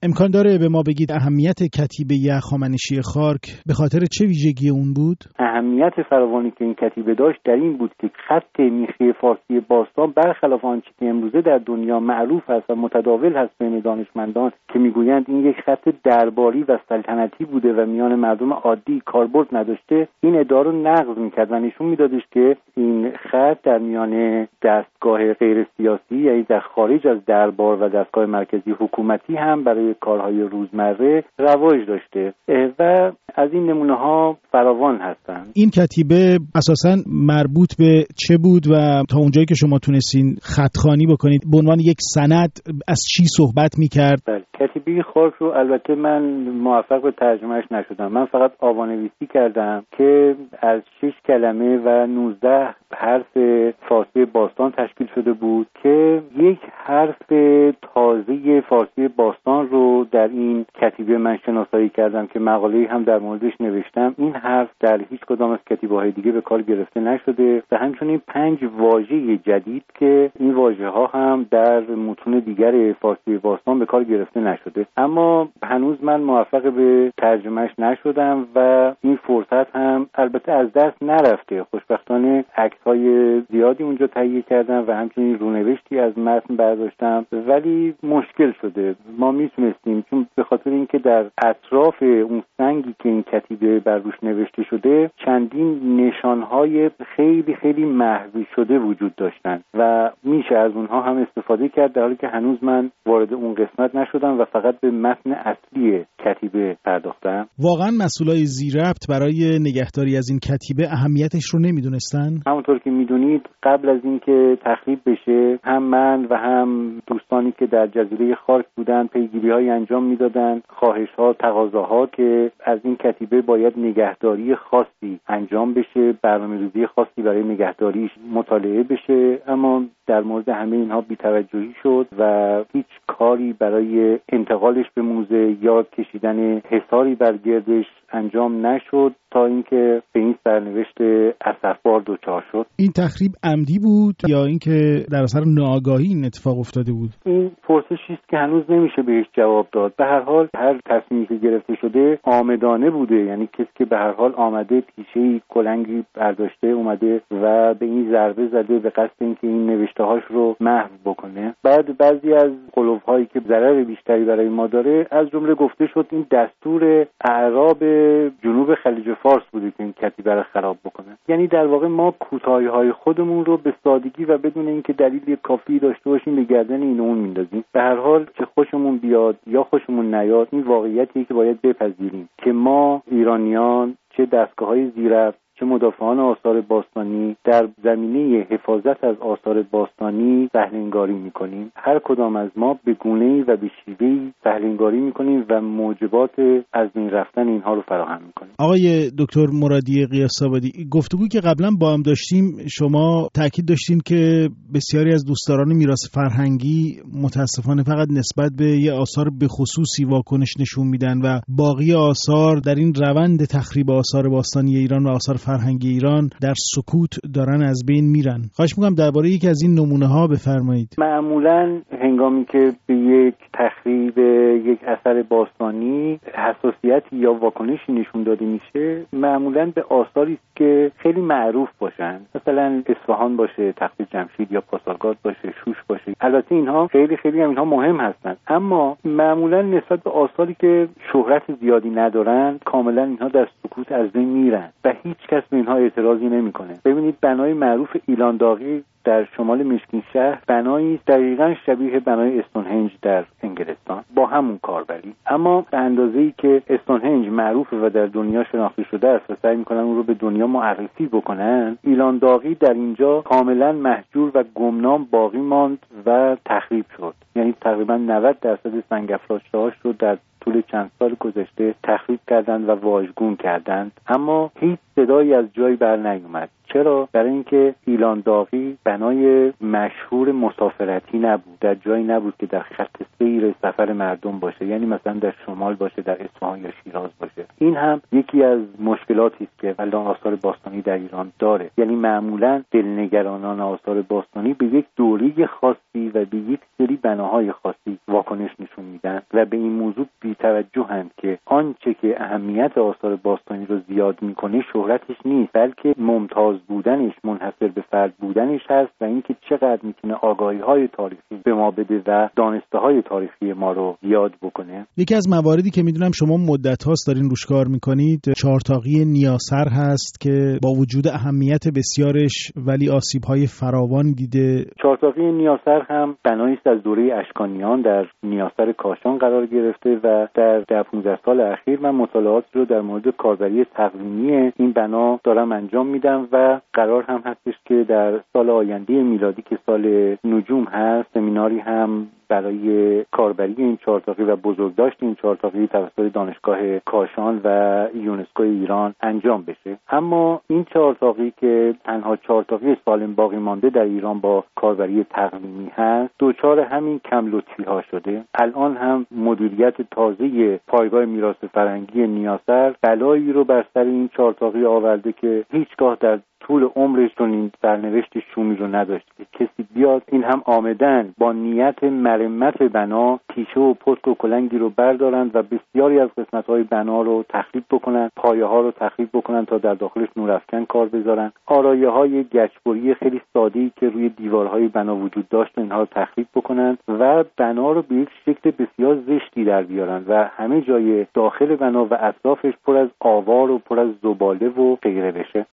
امکان داره به ما بگید اهمیت کتیبه هخامنشی خارک به خاطر چه ویژگی اون بود؟ اهمیت فراوانی که این کتیبه داشت در این بود که خط میخی فارسی باستان برخلاف آنچه که امروزه در دنیا معروف است و متداول هست بین دانشمندان که میگویند این یک خط درباری و سلطنتی بوده و میان مردم عادی کاربرد نداشته، این ادعا رو نقض میکرد و نشون میدادش که این خط در میان دستگاه غیر سیاسی، یعنی در خارج از دربار و دستگاه مرکزی حکومتی هم برای کارهای روزمره رواج داشته و از این نمونه ها فراوان هستند. این کتیبه اساساً مربوط به چه بود و تا اونجایی که شما تونستین خطخوانی بکنید به عنوان یک سند از چی صحبت میکرد؟ بله، کتیبه خارک رو البته من موفق به ترجمهش نشدم. من فقط آوانویسی کردم که از 6 کلمه و 19 حرف فارسی باستان تشکیل شده بود که یک حرف تازه فارسی باستان رو در این کتیبه من شناسایی کردم که مقاله‌ای هم در موردش نوشتم. این حرف در هیچ کدام از کتیبه‌های دیگه به کار گرفته نشده و همچنین 5 واژه جدید که این واژه‌ها هم در متون دیگر فارسی باستان به کار گرفته نشده، اما هنوز من موفق به ترجمهش نشدم و این فرصت هم البته از دست نرفته. خوشبختانه عکس‌های زیادی اونجا تهیه کردم و همچنین رونوشتی از متن برداشتم، ولی مشکل شده. ما میتونستیم، چون به خاطر اینکه در اطراف اون سنگی که این کتیبه بر روش نوشته شده چندین نشانهای خیلی خیلی محوی شده وجود داشتن و میشه از اونها هم استفاده کرد، در حالی که هنوز من وارد اون قسمت نشدم و فقط به متن اصلی کتیبه پرداختم. واقعا مسئولای ذی‌ربط برای نگهداری از این کتیبه اهمیتش رو نمیدونستن؟ همونطور که میدونید قبل از اینکه تخریب بشه هم من و هم دوستانی که در جزیره خارک بودن پیگیری‌های انجام میدادن، خواهش‌ها، تقاضاها که از این کتیبه باید نگهداری خاصی انجام بشه، برنامه‌ریزی خاصی برای نگهداریش مطالعه بشه، اما در مورد همه اینها بی‌توجهی شد و هیچ کاری برای انتقالش به موزه یا کشیدن حصاری بر گردش انجام نشد تا اینکه به این سرنوشت اسفبار دچار شد. این تخریب عمدی بود یا اینکه در اثر ناآگاهی این اتفاق افتاده بود؟ این پرسشی است که هنوز نمیشه بهش جواب داد. به هر حال هر تصمیمی که گرفته شده عامدانه بوده، یعنی کسی که به هر حال آمده پیشه‌ای کلنگی برداشته اومده و به این ضربه زده به قصد اینکه این نوشته‌هاش رو محو بکنه. بعد بعضی از قلوب‌هایی که ضرر بیشتری برای ما داره، از جمله گفته شد این دستور اعراب جنوب خلیج فارس بوده که این کتیبه رو خراب بکنه. یعنی در واقع ما کوتاهی‌های خودمون رو به سادگی و بدون اینکه دلیل کافی داشته باشیم به گردن این اون میندازیم. به هر حال چه خوشمون بیاد یا خوشمون نیاد، این واقعیتیه که باید بپذیریم که ما ایرانیان چه دستگاه‌های ذی‌ربط چه مدافعان آثار باستانی در زمینه حفاظت از آثار باستانی سهل‌انگاری می‌کنیم. هر کدام از ما به گونه‌ای و به شیوه‌ای سهل‌انگاری می‌کنیم و موجبات از بین رفتن اینها رو فراهم می‌کنیم. آقای دکتر مرادی قیاس‌آبادی، گفتگویی که قبلا با هم داشتیم شما تاکید داشتین که بسیاری از دوستداران میراث فرهنگی متاسفانه فقط نسبت به یه آثار به خصوصی واکنش نشون میدن و باقی آثار در این روند تخریب آثار باستانی ایران و آثار فرهنگی ایران در سکوت دارن از بین میرن. خواهش می‌کنم درباره یکی از این نمونه‌ها بفرمایید. معمولاً هنگامی که به یک تخریب یک اثر باستانی حساسیتی یا واکنشی نشون داده میشه، معمولاً به آثاری است که خیلی معروف باشن، مثلا اصفهان باشه، تخت جمشید یا پاسارگاد باشه، شوش باشه. البته اینها خیلی خیلی هم اینها مهم هستند، اما معمولاً نسبت به آثاری که شهرت زیادی ندارن کاملاً اینها در سکوت از بین میرن و هیچ کس به اینها اعتراضی نمیکنه. ببینید بنای معروف ایلان داغی در شمال مشکین شهر بنایی دقیقاً شبیه بنای استونهنج در انگلستان با همون کاربری، اما به اندازه‌ای که استونهنج معروفه و در دنیا شناخته شده است و سعی می‌کنن اون رو به دنیا معرفی بکنن، ایلان داغی در اینجا کاملاً مهجور و گمنام باقی ماند و تخریب شد. یعنی تقریباً 90% سنگ افراشته‌هاش رو در طول چند سال گذشته تخریب کردند و واژگون کردند، اما هیچ صدایی از جای بر نیومد. چرا؟ برای اینکه ایلان داغی بنای مشهور مسافرتی نبود، در جایی نبود که در خط سیر سفر مردم باشه، یعنی مثلا در شمال باشه، در اصفهان یا شیراز باشه. این هم یکی از مشکلاتی است که الان آثار باستانی در ایران داره. یعنی معمولا دلنگرانان آثار باستانی به یک دوره خاصی و به یک سری بناهای خاصی واکنش نشون میدن و به این موضوع بی‌توجهند که آنچه که اهمیت آثار باستانی رو زیاد میکنه شهرتش نیست، بلکه ممتاز بودنش، منحصر به فرد بودنش هست و اینکه چقدر میتونه آگاهی‌های تاریخی به ما بده و دانسته‌های تاریخی ما رو زیاد بکنه. یکی از مواردی که میدونم شما مدت‌هاست دارین روش کار میکنید چهارتاقی نیاسر هست که با وجود اهمیت بسیارش ولی آسیب‌های فراوان دیده. چهارتاقی نیاسر هم بنایی است از دوره اشکانیان در نیاسر کاشان قرار گرفته و در 15 سال اخیر من مطالعاتی رو در مورد کاربری تقویمی این بنا دارم انجام میدم و قرار هم هستش که در سال آینده میلادی که سال نجوم هست سمیناری هم برای کاربری این چهارتاقی و بزرگداشت این چهارتاقی توسط دانشگاه کاشان و یونسکو ایران انجام بشه. اما این چهارتاقی که تنها چهارتاقی سالم باقی مانده در ایران با کاربری تقویمی هست دچار همین کم لطفی ها شده. الان هم مدیریت تازه پایگاه میراث فرهنگی نیاسر بلایی رو بر سر این چهارتاقی آورده که هیچگاه در طول عمرش این سرنوشت شومی رو نداشت که کسی بیاد این هم آمدن با نیت مرمت بنا تیشه و پشت و کلنگی رو بردارند و بسیاری از قسمت‌های بنا رو تخریب بکنن، پایه‌ها رو تخریب بکنن تا در داخلش نورافکن کار بذارن، آرایه‌های گچبری خیلی ساده‌ای که روی دیوارهای بنا وجود داشت اینها رو تخریب بکنن و بنا رو به یک شکل بسیار زشتی در بیارن و همه جای داخل بنا و اطرافش پر از آوار و پر از زباله و غیره بشه.